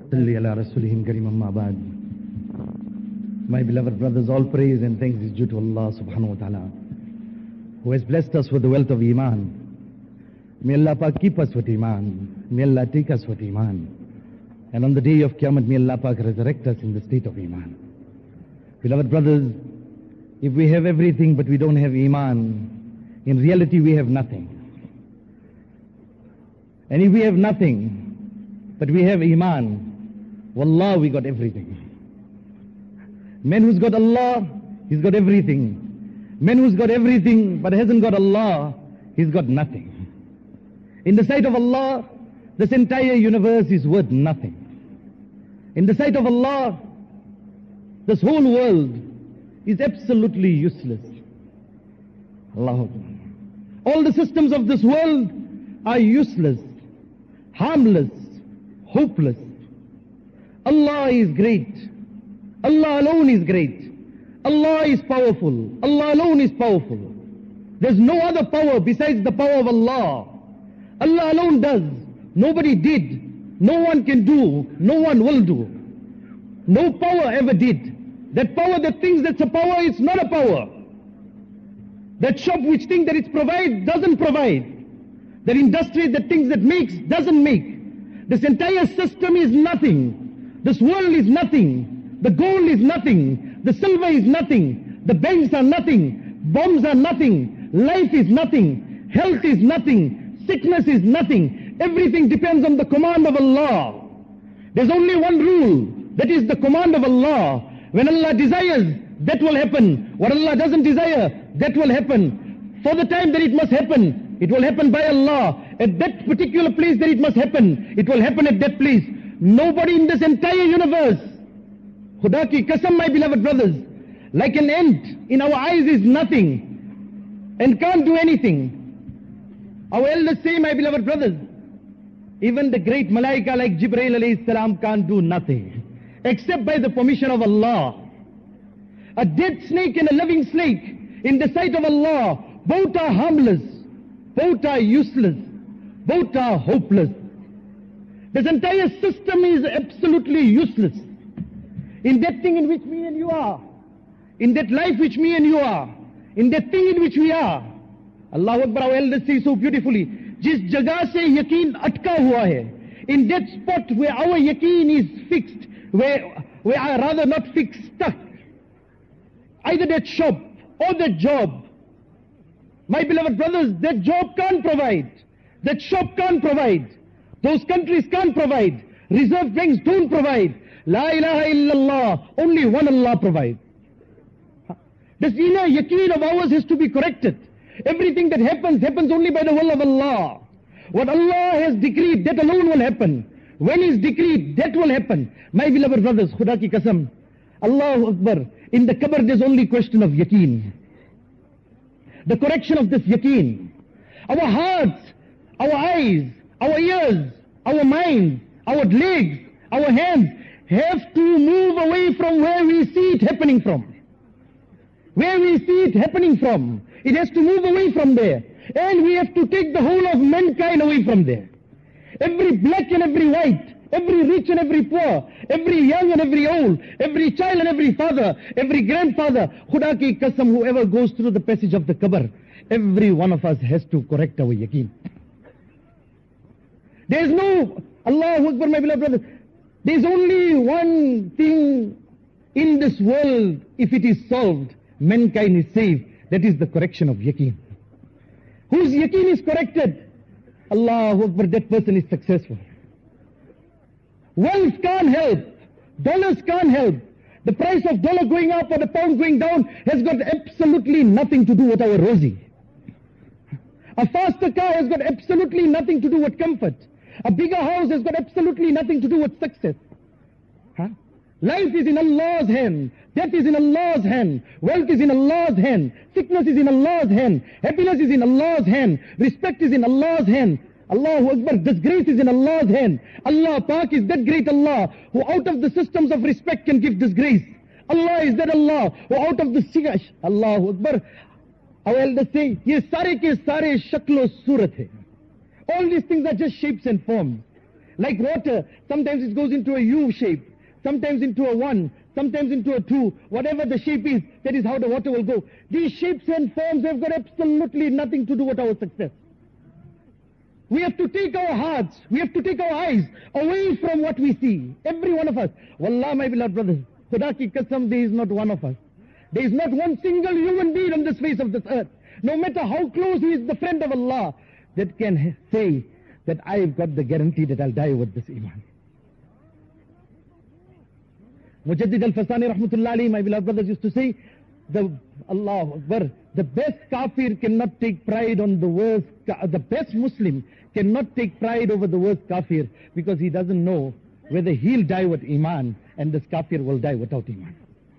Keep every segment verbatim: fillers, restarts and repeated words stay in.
Salli ala Rasulihim Karim amma ba'd. My beloved brothers, all praise and thanks is due to Allah subhanahu wa ta'ala, who has blessed us with the wealth of Iman. May Allah Pak keep us with Iman. May Allah take us with Iman. And on the day of Qiyamah, may Allah Pak resurrect us in the state of Iman. Beloved brothers, if we have everything but we don't have Iman, in reality we have nothing. And if we have nothing but we have Iman, wallah, we got everything. Man who's got Allah, he's got everything. Man who's got everything but hasn't got Allah, he's got nothing. In the sight of Allah, this entire universe is worth nothing. In the sight of Allah, this whole world is absolutely useless. Allahu Akbar. All the systems of this world are useless, harmless, hopeless. Allah is great. Allah alone is great. Allah is powerful. Allah alone is powerful. There's no other power besides the power of Allah. Allah alone does. Nobody did. No one can do. No one will do. No power ever did. That power that thinks that's a power is not a power. That shop which thinks that it provides doesn't provide. That industry that thinks that makes doesn't make. This entire system is nothing. This world is nothing. The gold is nothing. The silver is nothing. The banks are nothing. Bombs are nothing. Life is nothing. Health is nothing. Sickness is nothing. Everything depends on the command of Allah. There's only one rule. That is the command of Allah. When Allah desires, that will happen. What Allah doesn't desire, that will happen. For the time that it must happen, it will happen by Allah. At that particular place that it must happen, it will happen at that place. Nobody in this entire universe, Khuda ki qasam, my beloved brothers, like an ant in our eyes is nothing and can't do anything. Our elders say, my beloved brothers, even the great malaika like Jibreel alayhi salam can't do nothing except by the permission of Allah. A dead snake and a living snake, in the sight of Allah, both are harmless, both are useless, both are hopeless. This entire system is absolutely useless. In that thing in which me and you are, in that life which me and you are, in that thing in which we are, Allahu Akbar, our elders say so beautifully, jis jagah se yaqeen atka hua hai, in that spot where our yaqeen is fixed, where, where I rather not fixed, stuck, either that shop or that job. My beloved brothers, that job can't provide, that shop can't provide, those countries can't provide, reserve banks don't provide. La ilaha illallah, only one Allah provides. This inner yaqeen of ours has to be corrected. Everything that happens, happens only by the will of Allah. What Allah has decreed, that alone will happen. When is decreed, that will happen. My beloved brothers, Khuda ki qasam, Allahu Akbar, in the qabr there's only question of yaqeen. The correction of this yaqeen. Our hearts, our eyes, our ears, our minds, our legs, our hands have to move away from where we see it happening from. Where we see it happening from. It has to move away from there. And we have to take the whole of mankind away from there. Every black and every white, every rich and every poor, every young and every old, every child and every father, every grandfather, Khuda ki qasam, whoever goes through the passage of the qabr, every one of us has to correct our yaqeen. There is no, Allahu Akbar, my beloved brothers, there is only one thing in this world, if it is solved, mankind is saved. That is the correction of yaqeen. Whose yaqeen is corrected, Allahu Akbar, that person is successful. Wealth can't help. Dollars can't help. The price of dollar going up or the pound going down has got absolutely nothing to do with our rosy. A faster car has got absolutely nothing to do with comfort. A bigger house has got absolutely nothing to do with success. Huh? Life is in Allah's hand. Death is in Allah's hand. Wealth is in Allah's hand. Sickness is in Allah's hand. Happiness is in Allah's hand. Respect is in Allah's hand. Allahu Akbar, disgrace is in Allah's hand. Allah Pak is that great Allah who out of the systems of respect can give disgrace. Allah is that Allah who out of the sigash, Allahu Akbar. Our elders say, ye sare ke sare shaklo surat hai. All these things are just shapes and forms. Like water, sometimes it goes into a U shape, sometimes into a one, sometimes into a two. Whatever the shape is, that is how the water will go. These shapes and forms have got absolutely nothing to do with our success. We have to take our hearts, we have to take our eyes away from what we see. Every one of us. Wallah, my beloved brothers, Khuda ki qasam, there is not one of us. There is not one single human being on this face of this earth, no matter how close he is the friend of Allah, that can say that I've got the guarantee that I'll die with this iman. Mujaddid al-Fasani rahmatullah alayhi, my beloved brothers, used to say, the Allah Akbar, the best kafir cannot take pride on the worst, the best Muslim cannot take pride over the worst kafir, because he doesn't know whether he'll die with iman and this kafir will die without iman.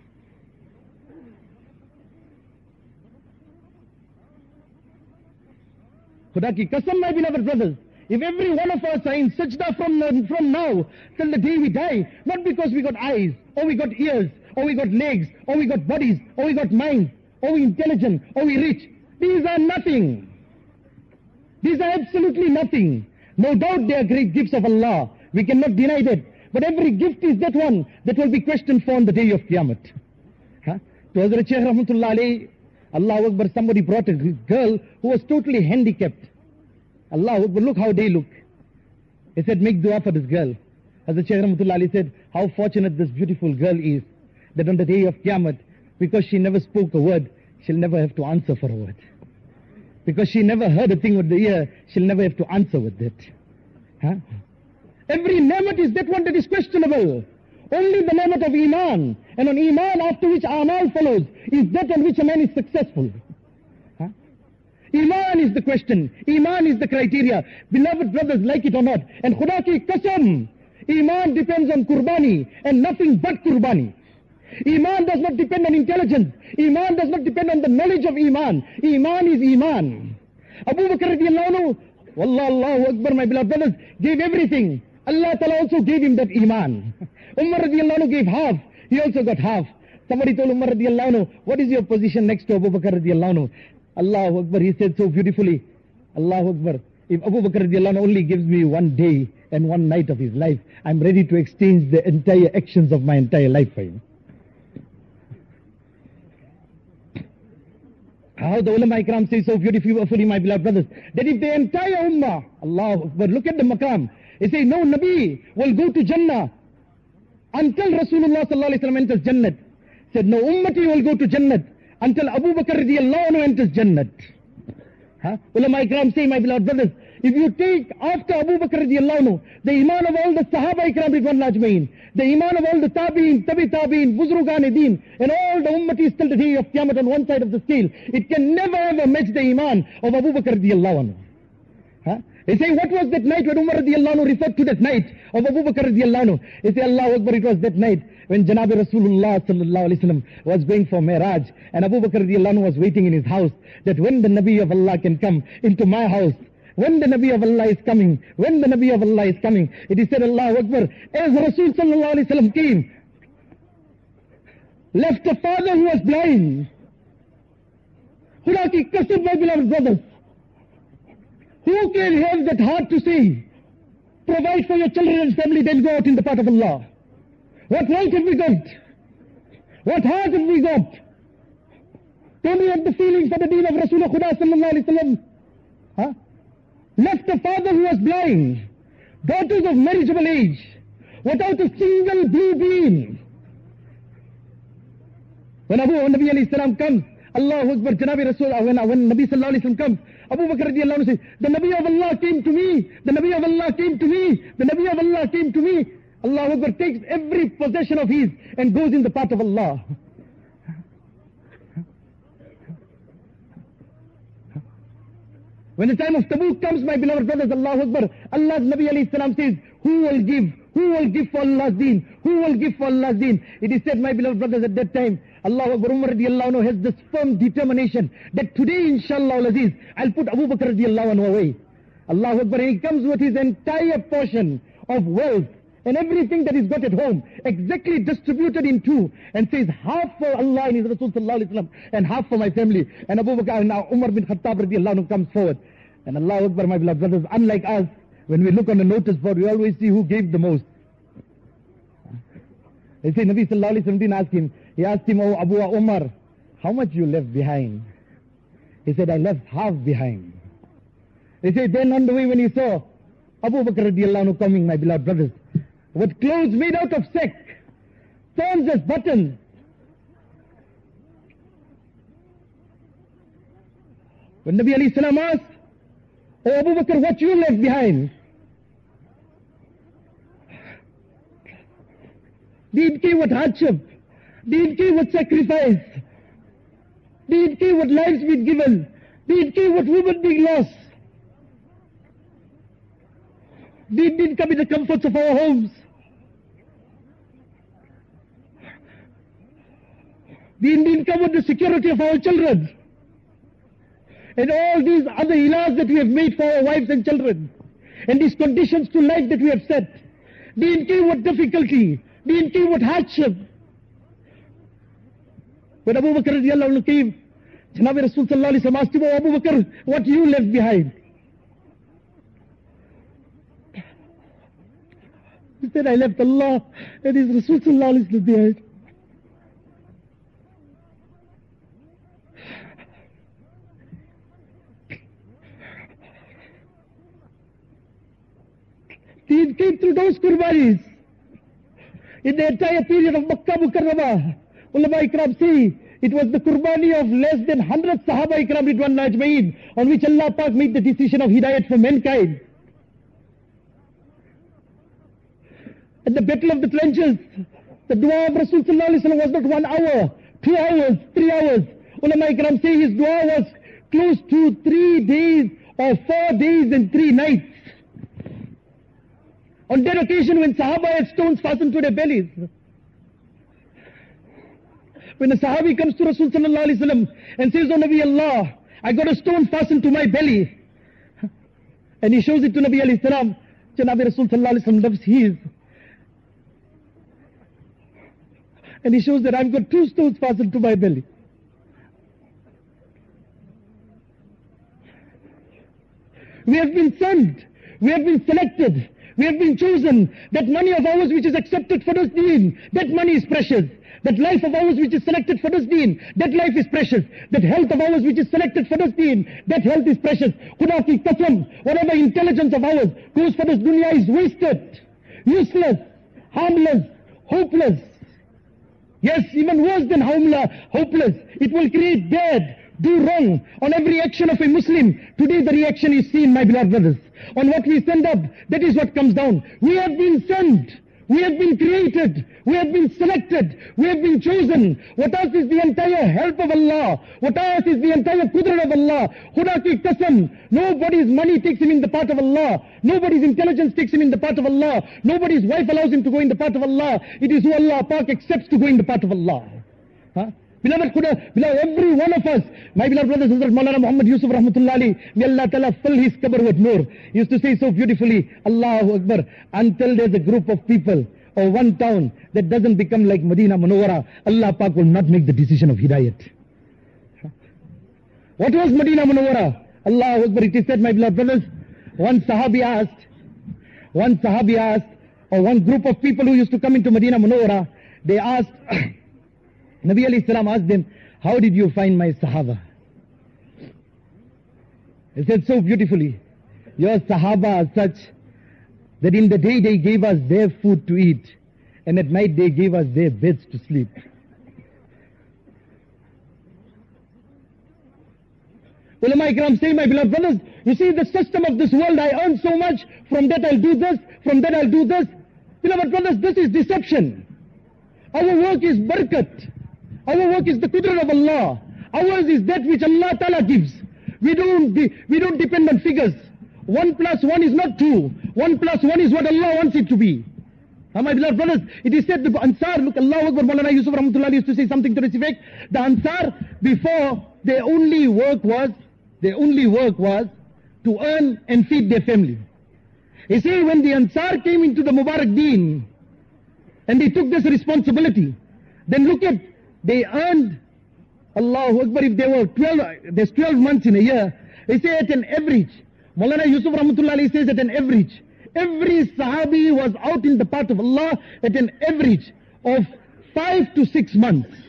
Khuda ki qasam, my beloved brothers, if every one of us are in sajda from, from now till the day we die, not because we got eyes, or we got ears, or we got legs, or we got bodies, or we got minds, or we intelligent, or we rich, these are nothing. These are absolutely nothing. No doubt they are great gifts of Allah. We cannot deny that. But every gift is that one that will be questioned for on the day of Qiyamah. Huh? To Hazrat Shaykh rahmatullah alayhi, Allah Akbar, somebody brought a girl who was totally handicapped. Allah Akbar, look how they look. He said, make dua for this girl. Hazrat Shaykh rahmatullah alayhi said, how fortunate this beautiful girl is, that on the day of Qiyamah, because she never spoke a word, she'll never have to answer for a word. Because she never heard a thing with the ear, she'll never have to answer with it. Huh? Every ni'mat is that one that is questionable. Only the ni'mat of Iman, and on Iman after which Amal follows, is that on which a man is successful. Huh? Iman is the question. Iman is the criteria. Beloved brothers, like it or not. And Khuda ki qasam, Iman depends on Qurbani, and nothing but Qurbani. Iman does not depend on intelligence. Iman does not depend on the knowledge of Iman. Iman is Iman. Abu Bakr radiallahu anhu, Wallah, Allahu Akbar, my beloved brothers, gave everything. Allah Ta'ala also gave him that Iman. Umar radiallahu anhu gave half. He also got half. Somebody told Umar radiallahu anhu, what is your position next to Abu Bakr radiallahu anhu? Allahu Akbar, he said so beautifully. Allahu Akbar, if Abu Bakr radiallahu anhu only gives me one day and one night of his life, I'm ready to exchange the entire actions of my entire life for him. How the ulama ikram say so beautifully, my beloved brothers, that if the entire ummah, Allahu Akbar, look at the maqam, they say no Nabi will go to Jannah until Rasulullah sallallahu alaihi wasallam enters Jannat. Said no ummati will go to Jannat until Abu Bakr radiallahu anhu enters Jannat. Huh? Ulama ikram say, my beloved brothers, if you take after Abu Bakr radiallahu anhu, the iman of all the Sahaba ikram ridwan ajmain, the iman of all the Tabi'in, Tabi Tabi'in, Buzrugan Deen, and all the ummatis till the day of Qiyamah on one side of the scale, it can never ever match the iman of Abu Bakr radiallahu anhu. Huh? They say, what was that night when Umar radiallahu anhu referred to that night of Abu Bakr radiallahu anhu? They say, Allahu Akbar, it was that night when Janabi Rasulullah sallallahu alaihi wasallam was going for Mi'raj, and Abu Bakr radiallahu anhu was waiting in his house, that when the Nabi of Allah can come into my house, when the Nabi of Allah is coming, when the Nabi of Allah is coming, it is said, Allahu Akbar, as Rasul sallallahu alaihi wasallam came, left a father who was blind. Khuda ki qasam, my beloved brothers, who can have that heart to say, provide for your children and family, then go out in the path of Allah? What right have we got? What heart have we got? Don't we have the feeling for the deen of Rasulullah sallallahu alaihi wasallam? Huh? Left a father who was blind, daughters of marriageable age, without a single blue beam. When Abu Nabi alayhi salam comes, Allahu Akbar, Janabi Rasul, when, when Nabi sallallahu alayhi salam comes, Abu Bakr radiallahu anhu says, the Nabi of Allah came to me, the Nabi of Allah came to me, the Nabi of Allah came to me. Allahu Akbar takes every possession of his and goes in the path of Allah. When the time of Tabuk comes, my beloved brothers, Allahu Akbar, Allah's Nabi alayhi salam says, who will give? Who will give for Allah's deen? Who will give for Allah's deen? It is said, my beloved brothers, at that time, Allahu Akbar, Umar radiallahu anhu has this firm determination that today, inshallah al-aziz, I'll put Abu Bakr radiallahu anhu away. Allahu Akbar, and he comes with his entire portion of wealth and everything that he's got at home, exactly distributed in two, and says half for Allah and His Rasul sallallahu alaihi wasallam, and half for my family. And Abu Bakr, and now Umar bin Khattab radiallahu anhu comes forward. And Allahu Akbar, my beloved brothers, unlike us, When we look on the notice board, we always see who gave the most. They say, Nabi Sallallahu Alaihi Wasallam asked him, he asked him, oh Abu Umar, how much you left behind? He said, I left half behind. They say, then on the way when he saw Abu Bakr radiallahu anhu coming, my beloved brothers, with clothes made out of silk, thorns as buttons, when Nabi alayhi salam asked, oh Abu Bakr, what you left behind? Did came with hardship, did came with sacrifice, did came with lives being given, did came with women being lost. Did didn't come in the comforts of our homes. Did didn't come with the security of our children. And all these other ilahs that we have made for our wives and children. And these conditions to life that we have set. Didn't came with difficulty. Didn't came with hardship. When Abu Bakr radiallahu anhu came, Janabi Rasul sallallahu alayhi wa sallam asked him, oh Abu Bakr, what you left behind? He said, I left Allah and His Rasul sallallahu alayhi wa sallam behind. He came through those kurbanis. In the entire period of Makkah Mukarramah, Ulama Ikram say, it was the kurbani of less than one hundred Sahaba Ikram Ridwanullah Ajmaeen, on which Allah Pak made the decision of hidayat for mankind. At the Battle of the Trenches, the dua of Rasul sallallahu alayhi wa sallam was not one hour, two hours, three hours. Ulama Ikram say his dua was close to three days or four days and three nights. On that occasion when Sahaba had stones fastened to their bellies. When a Sahabi comes to Rasul sallallahu alayhi wa sallam and says, oh Nabi Allah, I got a stone fastened to my belly. And he shows it to Nabi alayhi salam. Janabi Rasul sallallahu alayhi wa sallam loves his. And he shows that I've got two stones fastened to my belly. We have been sent. We have been selected. We have been chosen. That money of ours which is accepted for this deen, that money is precious. That life of ours which is selected for this deen, that life is precious. That health of ours which is selected for this deen, that health is precious. Khuda ki qasam, whatever intelligence of ours goes for this dunya is wasted, useless, harmless, hopeless. Yes, even worse than harmless, hopeless. It will create dead, do wrong on every action of a Muslim. Today the reaction is seen, my beloved brothers. On what we send up, that is what comes down. We have been sent. We have been created. We have been selected. We have been chosen. What else is the entire help of Allah? What else is the entire qudrat of Allah? Khuda ki qasam. Nobody's money takes him in the path of Allah. Nobody's intelligence takes him in the path of Allah. Nobody's wife allows him to go in the path of Allah. It is who Allah Pak accepts to go in the path of Allah. Huh? Beloved Khuda, beloved, every one of us, my beloved brothers, Hazrat Maulana Muhammad Yusuf Rahmatullah Ali, may Allah Ta'ala fill his qabr with nur. He used to say so beautifully, Allahu Akbar, until there's a group of people or one town that doesn't become like Medina Munawwara, Allah Pak will not make the decision of hidayat. What was Medina Munawwara? Allahu Akbar, it is said, my beloved brothers, one Sahabi asked, one Sahabi asked, or one group of people who used to come into Medina Munawwara, they asked, Nabi alayhi salam asked them, how did you find my Sahaba? He said so beautifully, your Sahaba are such that in the day they gave us their food to eat, and at night they gave us their beds to sleep. Ulama Ikram say, my beloved brothers, you see the system of this world, I earn so much, from that I'll do this, from that I'll do this. Beloved brothers, this is deception. Our work is barakat. Our work is the qudrat of Allah. Ours is that which Allah Ta'ala gives. We don't, de we don't depend on figures. One plus one is not two. One plus one is what Allah wants it to be. Now, my beloved brothers, it is said the Ansar, look, Allahu Akbar, Maulana Yusuf Rahmatullah used to say something to this effect. The Ansar, before, their only work was, their only work was to earn and feed their family. You see, when the Ansar came into the Mubarak Deen, and they took this responsibility, then look at, they earned, Allahu Akbar, if there were twelve, there's twelve months in a year, they say at an average, Maulana Yusuf Rahmatullah Alayhi says at an average, every Sahabi was out in the path of Allah at an average of five to six months.